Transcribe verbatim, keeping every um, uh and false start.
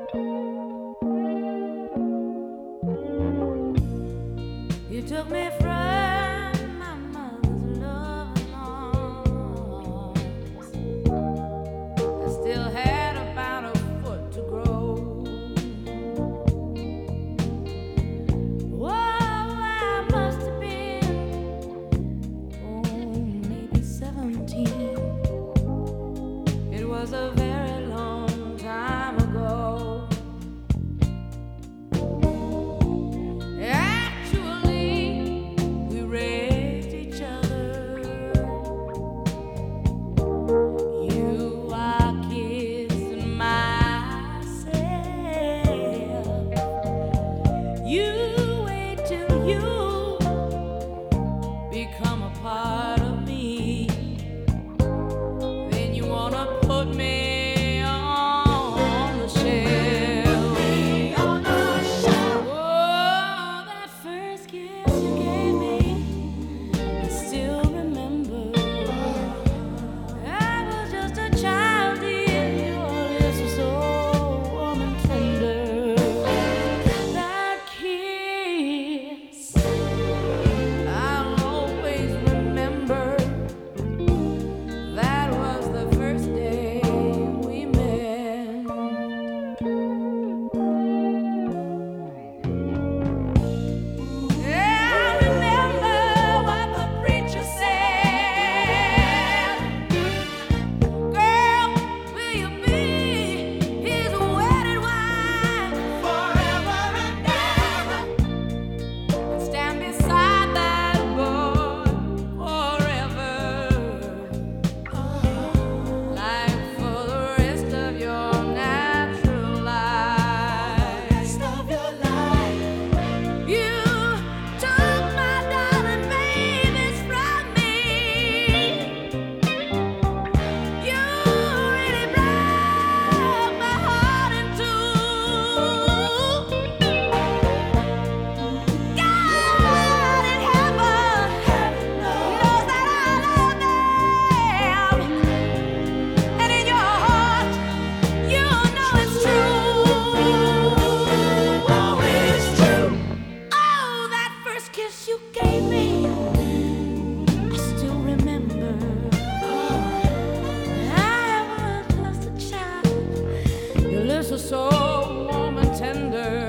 You took me from my mother's loving arms. I still had about a foot to grow. Oh, I must have been, oh, maybe seventeen. It was a very long time ago. Actually, we raised each other. You are kissing myself. You wait till you become a part of me. Then you wanna put me on the shelf. Oh, that first kiss you gave me, I still remember. I was just a child, dear. Your lips were so warm and tender. That kiss, I'll always remember. That was the first day we met. Yeah, I remember what the preacher said. Girl, will you be his wedded wife forever and ever? And stand beside that boy forever. Like for the rest of your natural life. Rest of your life. You took my darling babies from me. You really broke my heart in two. God in heaven knows that I love them. And in your heart, you know it's true. Oh, it's true. Oh, that first kiss you gave me, I still remember. I was just a child. Your lips were so warm and tender.